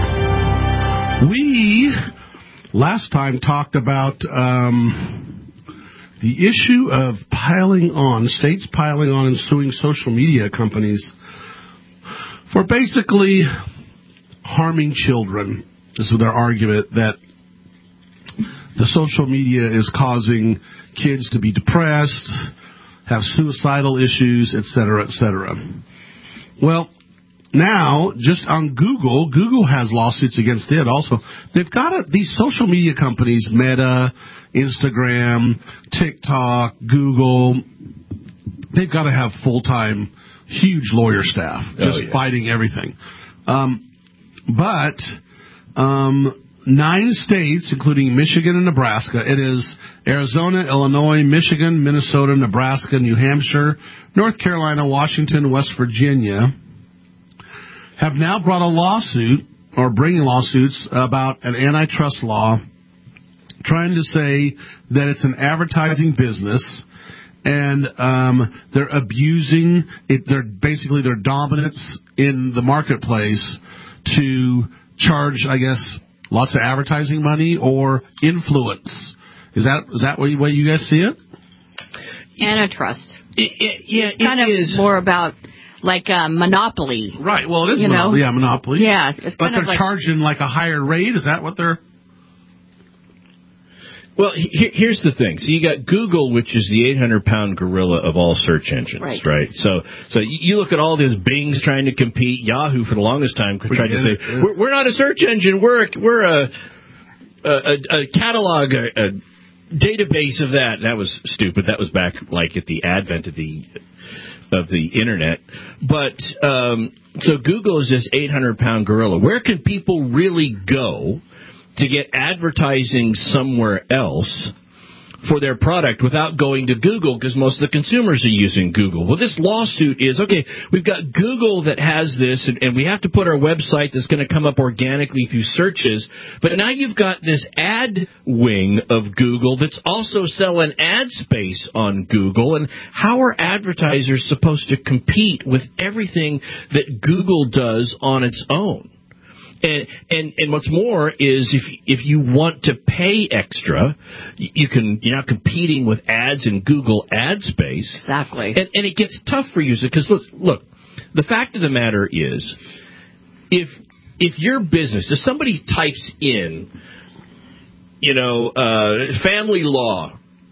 We last time talked about um, the issue of piling on, states piling on and suing social media companies for basically harming children. This is their argument that the social media is causing kids to be depressed, have suicidal issues, et cetera, et cetera. Well, now, just on Google, Google has lawsuits against it also. They've got a, these social media companies, Meta, Instagram, TikTok, Google, they've got to have full-time, huge lawyer staff just oh, yeah. fighting everything. Um, but um, nine states, including Michigan and Nebraska, it is Arizona, Illinois, Michigan, Minnesota, Nebraska, New Hampshire, North Carolina, Washington, West Virginia, have now brought a lawsuit, or bringing lawsuits, about an antitrust law, trying to say that it's an advertising business, and um, they're abusing it. They're basically their dominance in the marketplace to charge, I guess, lots of advertising money or influence. Is that is that the way you guys see it?
Antitrust.
It, it, yeah, it
kind of
is
more about like a monopoly.
Right. Well, it is
you
monopoly.
know?
Yeah, monopoly.
Yeah, it's
but
kind
they're
of like,
charging like a higher rate. Is that what they're?
Well, he, here's the thing. So you got Google, which is the eight hundred pound gorilla of all search engines, right? right? So so you look at all these Bings trying to compete. Yahoo, for the longest time, tried to say, we're, we're not a search engine. We're a, we're a, a, a catalog, a, a database of that. That was stupid. That was back like at the advent of the of the Internet. But um, so Google is this eight hundred pound gorilla. Where can people really go to get advertising somewhere else for their product without going to Google, because most of the consumers are using Google? Well, this lawsuit is, okay, we've got Google that has this, and, and we have to put our website that's going to come up organically through searches, but now you've got this ad wing of Google that's also selling ad space on Google, and how are advertisers supposed to compete with everything that Google does on its own? And, and and what's more is if if you want to pay extra, you can you're not competing with ads in Google ad space.
Exactly.
And, and it gets tough for you because look, look, the fact of the matter is, if if your business, if somebody types in, you know, uh, family law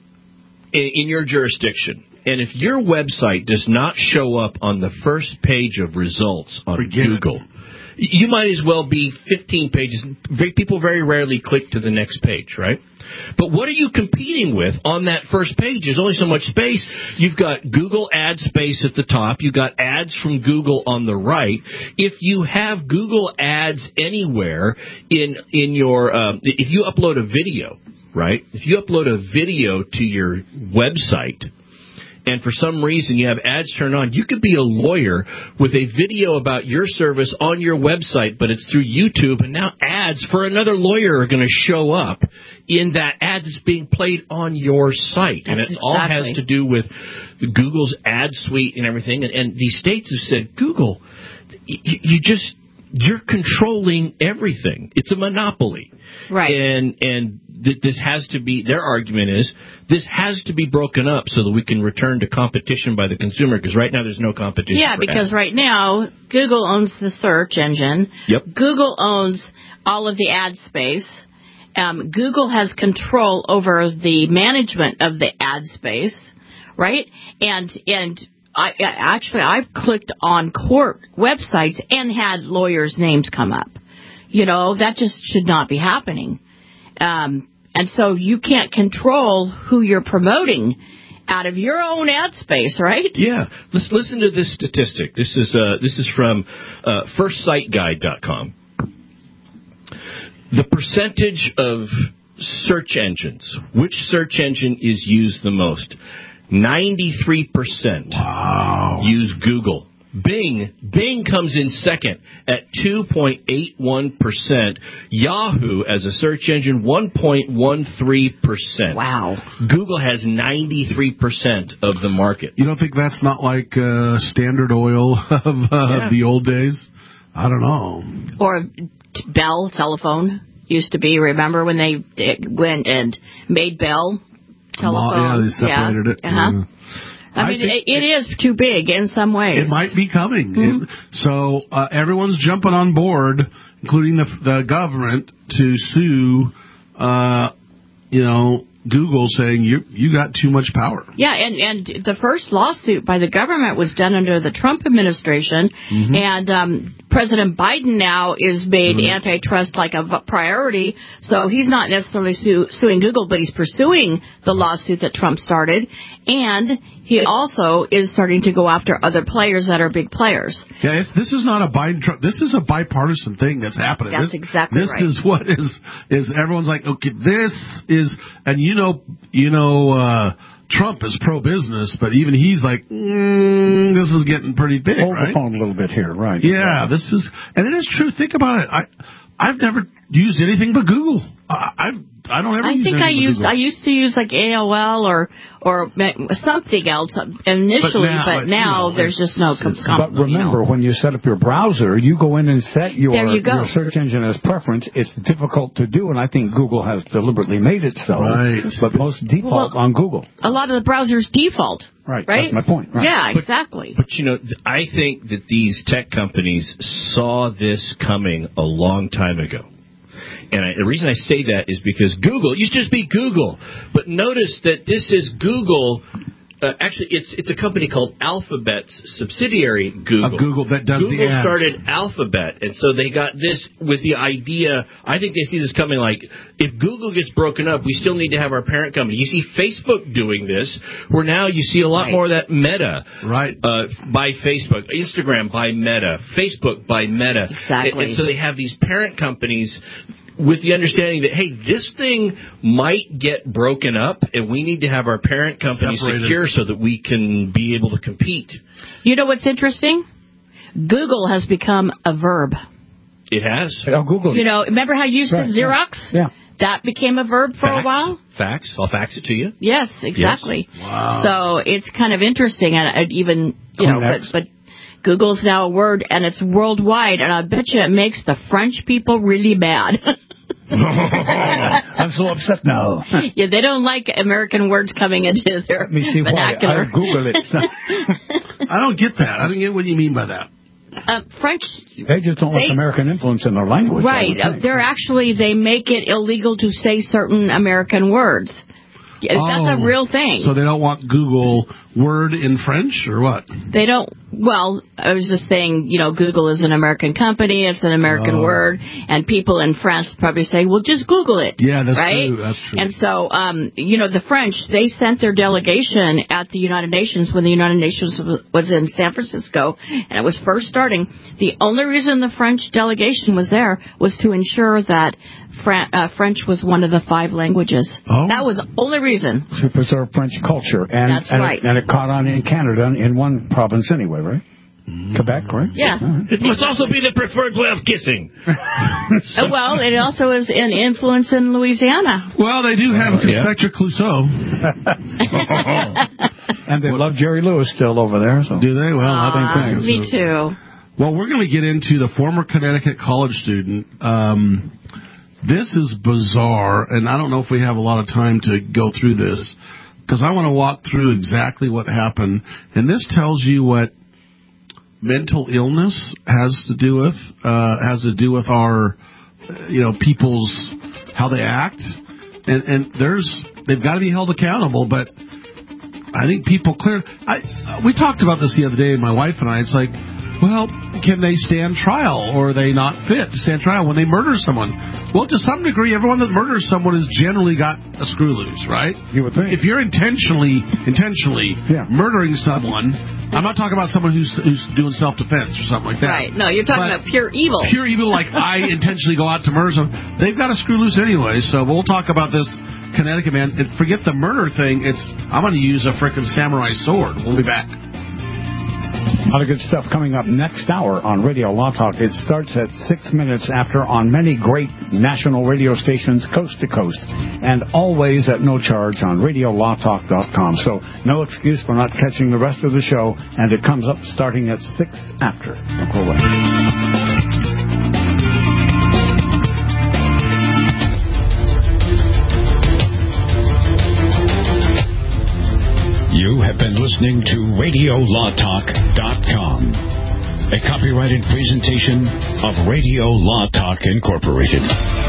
in, in your jurisdiction, and if your website does not show up on the first page of results on Forget Google. It. You might as well be fifteen pages. People very rarely click to the next page, right? But what are you competing with on that first page? There's only so much space. You've got Google ad space at the top. You've got ads from Google on the right. If you have Google ads anywhere in in your, um, if you upload a video, right? If you upload a video to your website, and for some reason you have ads turned on, you could be a lawyer with a video about your service on your website, but it's through YouTube, and now ads for another lawyer are going to show up in that ad that's being played on your site. That's and it exactly. all has to do with Google's ad suite and everything. And, and these states have said, Google, you, you just, you're controlling everything. It's a monopoly.
Right.
And, and th- this has to be, their argument is, this has to be broken up so that we can return to competition by the consumer, because right now there's no competition.
Yeah,
for
because
ads.
right now, Google owns the search engine.
Yep.
Google owns all of the ad space. Um, Google has control over the management of the ad space, right? And, and, I actually I've clicked on court websites and had lawyers' names come up. You know, that just should not be happening. Um, and so you can't control who you're promoting out of your own ad space, right?
Yeah. Let's listen to this statistic. This is uh, this is from uh, first site guide dot com. The percentage of search engines, which search engine is used the most? ninety-three percent
wow.
use Google. Bing, Bing comes in second at two point eight one percent. Yahoo, as a search engine, one point one three percent.
Wow.
Google has ninety-three percent of the market.
You don't think that's not like uh, Standard Oil of uh,
yeah.
the old days? I don't know.
Or Bell telephone used to be. Remember when they went and made Bell? Telephone.
Yeah, they separated
yeah.
it.
Uh-huh.
Yeah.
I, I mean, it, it is too big in some ways.
It might be coming.
Mm-hmm.
It, so uh, everyone's jumping on board, including the, the government, to sue, uh, you know, Google, saying you you got too much power.
Yeah, and, and the first lawsuit by the government was done under the Trump administration, mm-hmm. and um, President Biden now is made mm-hmm. antitrust like a priority, so he's not necessarily su- suing Google, but he's pursuing the lawsuit that Trump started, and he also is starting to go after other players that are big players.
Yeah, it's, this is not a Biden-Trump. This is a bipartisan thing that's happening.
That's
this,
exactly
this
right.
This is what is is everyone's like, okay, this is, and you know, you know, uh, Trump is pro-business, but even he's like, mm, this is getting pretty big,
Hold
right?
the phone a little bit here, right?
Yeah, this is, and it is true. Think about it. I, I've never used anything but Google. I, I've I don't ever
I
use
think
anything
I
but
used
Google.
I used to use like A O L or or something else initially, but now,
But now,
but now
you know,
there's just no. Com-
But remember,
you know.
when you set up your browser, you go in and set your,
There you go.
your search engine as preference. It's difficult to do, and I think Google has deliberately made it so.
Right.
But most default
Well,
on Google.
A lot of the browsers default.
Right.
Right.
That's my point. Right.
Yeah,
But-
exactly.
But, you know, th- I think that these tech companies saw this coming a long time ago. And I, the reason I say that is because Google, it used to just be Google. But notice that this is Google. Uh, actually, it's it's a company called Alphabet's subsidiary, Google.
Of Google that does
Google
the ads.
started Alphabet, and so they got this with the idea. I think they see this coming like, if Google gets broken up, we still need to have our parent company. You see Facebook doing this, where now you see a lot
Right.
more of that Meta
right.
uh, by Facebook, Instagram by Meta, Facebook by Meta.
Exactly.
And, and so they have these parent companies with the understanding that, hey, this thing might get broken up, and we need to have our parent company
Separated.
secure so that we can be able to compete.
You know what's interesting? Google has become a verb.
It has.
Oh, Google.
You know, remember how you used
Right,
to Xerox?
Yeah.
That became a verb for
Fax.
a while?
Fax. I'll fax it to you.
Yes, exactly.
Yes. Wow.
So it's kind of interesting, and I'd even, you know, but,
Kleenex.
but Google's now a word, and it's worldwide, and I bet you it makes the French people really mad.
I'm so upset now.
Yeah, they don't like American words coming into their
Let me see why.
vernacular.
I'll Google it.
I don't get that. I don't get what you mean by that.
Uh, French,
They just don't
They-
like American influence in their language. I
right?
would
Uh,
think.
they're actually they make it illegal to say certain American words. Yeah, that's a
Oh,
real thing.
So they don't want Google Word in French, or what?
They don't. Well, I was just saying, you know, Google is an American company. It's an American
Oh.
word, and people in France probably say, "Well, just Google it."
Yeah, that's
right?
true. That's true.
And so, um, you know, the French, they sent their delegation at the United Nations when the United Nations was- was in San Francisco, and it was first starting. The only reason the French delegation was there was to ensure that Fran- uh, French was one of the five languages.
Oh.
That was the only reason.
To preserve French culture. And,
That's
and
right.
It, and it caught on in Canada in one province anyway, right? Quebec, right?
Yeah.
It must also be the preferred way of kissing.
Uh, well, it also is an influence in Louisiana.
Well, they do have
Oh, yeah.
Inspector Clouseau.
And they love Jerry Lewis still over there. So.
Do they? Well, I
Ah,
think so.
me too.
Well, we're going to get into the former Connecticut college student. Um, this is bizarre, and I don't know if we have a lot of time to go through this, because I want to walk through exactly what happened. And this tells you what mental illness has to do with, uh, has to do with our, you know, people's, how they act. And, and there's, they've got to be held accountable, but I think people clear. I, we talked about this the other day, my wife and I. It's like, well, can they stand trial, or are they not fit to stand trial when they murder someone? Well, to some degree, everyone that murders someone has generally got a screw loose, right?
You would think.
If you're intentionally, intentionally
Yeah.
murdering someone, I'm not talking about someone who's who's doing self-defense or something like that.
Right. No, you're talking
But
about pure evil.
Pure evil, like I intentionally go out to murder someone. They've got a screw loose anyway, so we'll talk about this Connecticut man. And forget the murder thing. It's I'm going to use a frickin' samurai sword. We'll be back.
A lot of good stuff coming up next hour on Radio Law Talk. It starts at six minutes after on many great national radio stations coast to coast, and always at no charge on radio law talk dot com. So no excuse for not catching the rest of the show, and it comes up starting at six after. Don't go away.
You have been listening to radio law talk dot com, a copyrighted presentation of Radio Law Talk Incorporated.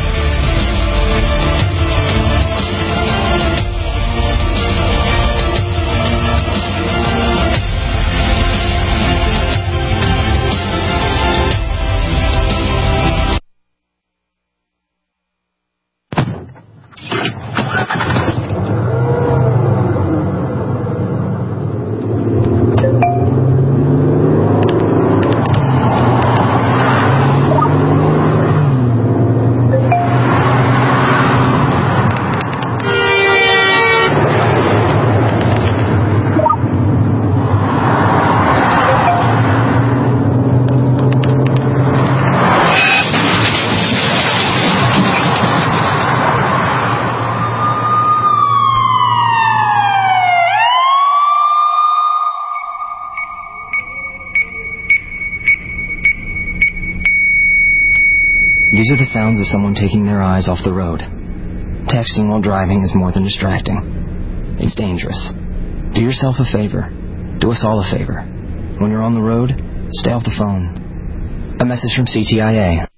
These are the sounds of someone taking their eyes off the road. Texting while driving is more than distracting. It's dangerous. Do yourself a favor. Do us all a favor. When you're on the road, stay off the phone. A message from C T I A.